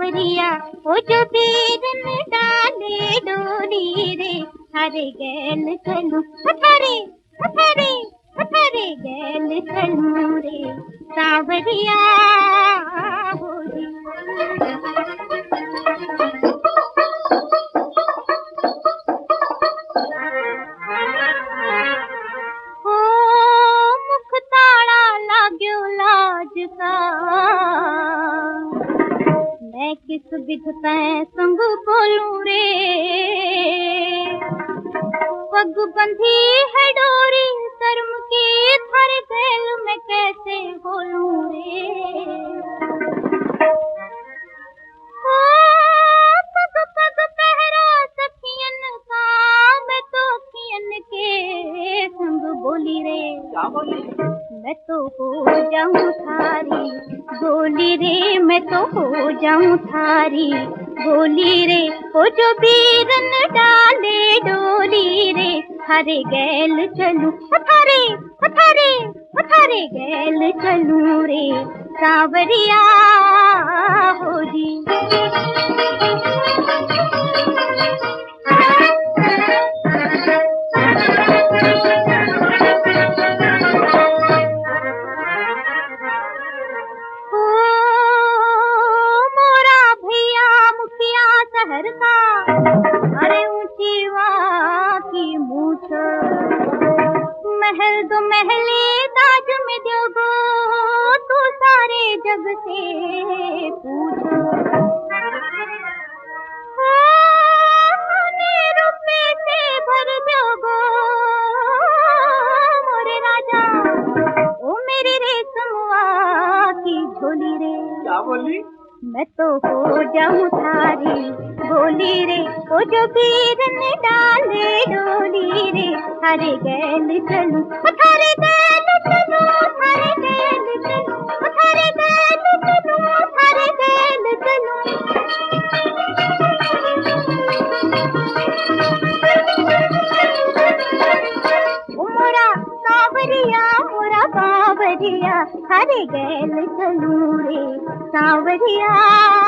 सावरिया वो जो बीर न डाले डोली रे, हरे गैल चलू हथारे हथारे हथारे गैल चलू रे सावरिया होली। मैं किस विध तै संग बोलूं रे, पग बंधी है डोरी शर्म की थारे गैल मैं कैसे बोलूं रे। ओ पग पग पहरा सखियन का, मैं तो अखियन के संग बोली रे। क्या बोली? मैं तो हो जाऊं थारी गोली रे, मैं तो हो जाऊं थारी गोली रे, ओ जो बीरन डाले डोली रे, हरे गैल चलूं हथारे हथारे हथारे गैल चलूं रे सावरिया होली। शहर का अरे ऊंची वहाँ की मूछ, महल दो महले ताज में दोगो, तू सारे जग से पूछ। रुपए से भर दोगो मोरे राजा, ओ मेरी रेशमवा की झोली रे। क्या बोली? मैं तो हो जाऊं थारी गोली रे, ओ जो बीरन डाले डोली रे, हरे गैल चलूं थारे गैल चलूं थारे गैल चलूं थारे गैल चलूं थारे गैल चलूं। मोरा सावरिया मोरा बावरिया, हरे गैल चलूं रे सावरिया।